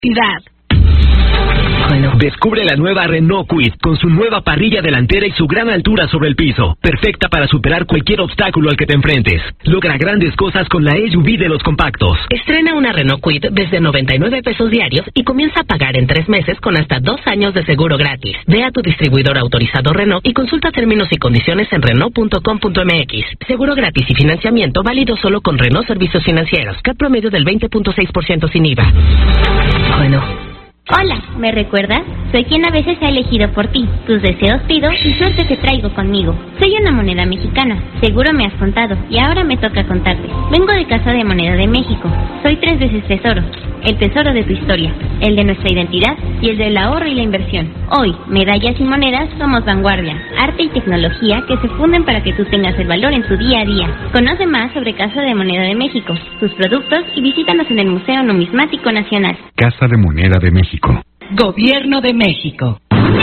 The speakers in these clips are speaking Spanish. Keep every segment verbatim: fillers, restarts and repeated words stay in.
Bueno. Descubre la nueva Renault Kwid con su nueva parrilla delantera y su gran altura sobre el piso, perfecta para superar cualquier obstáculo al que te enfrentes. Logra grandes cosas con la S U V de los compactos. Estrena una Renault Kwid desde noventa y nueve pesos diarios y comienza a pagar en tres meses con hasta dos años de seguro gratis. Ve a tu distribuidor autorizado Renault y consulta términos y condiciones en Renault punto com punto m x. Seguro gratis y financiamiento válido solo con Renault Servicios Financieros. C A T promedio del veinte punto seis por ciento sin I V A. Bueno. Hola, ¿me recuerdas? Soy quien a veces ha elegido por ti. Tus deseos pido y suerte te traigo conmigo. Soy una moneda mexicana. Seguro me has contado y ahora me toca contarte. Vengo de Casa de Moneda de México. Soy tres veces tesoro. El tesoro de tu historia, el de nuestra identidad y el del ahorro y la inversión. Hoy, medallas y monedas somos vanguardia, arte y tecnología que se funden para que tú tengas el valor en tu día a día. Conoce más sobre Casa de Moneda de México, sus productos y visítanos en el Museo Numismático Nacional. Casa de Moneda de México. Gobierno de México.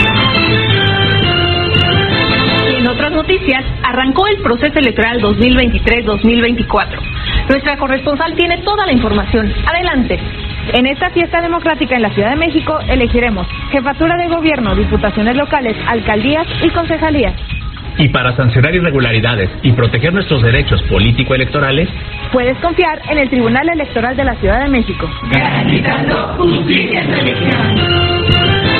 En otras noticias, arrancó el proceso electoral dos mil veintitrés dos mil veinticuatro. Nuestra corresponsal tiene toda la información. Adelante. En esta fiesta democrática en la Ciudad de México elegiremos jefatura de gobierno, diputaciones locales, alcaldías y concejalías. Y para sancionar irregularidades y proteger nuestros derechos político-electorales, puedes confiar en el Tribunal Electoral de la Ciudad de México. Garantizando justicia en tu elección.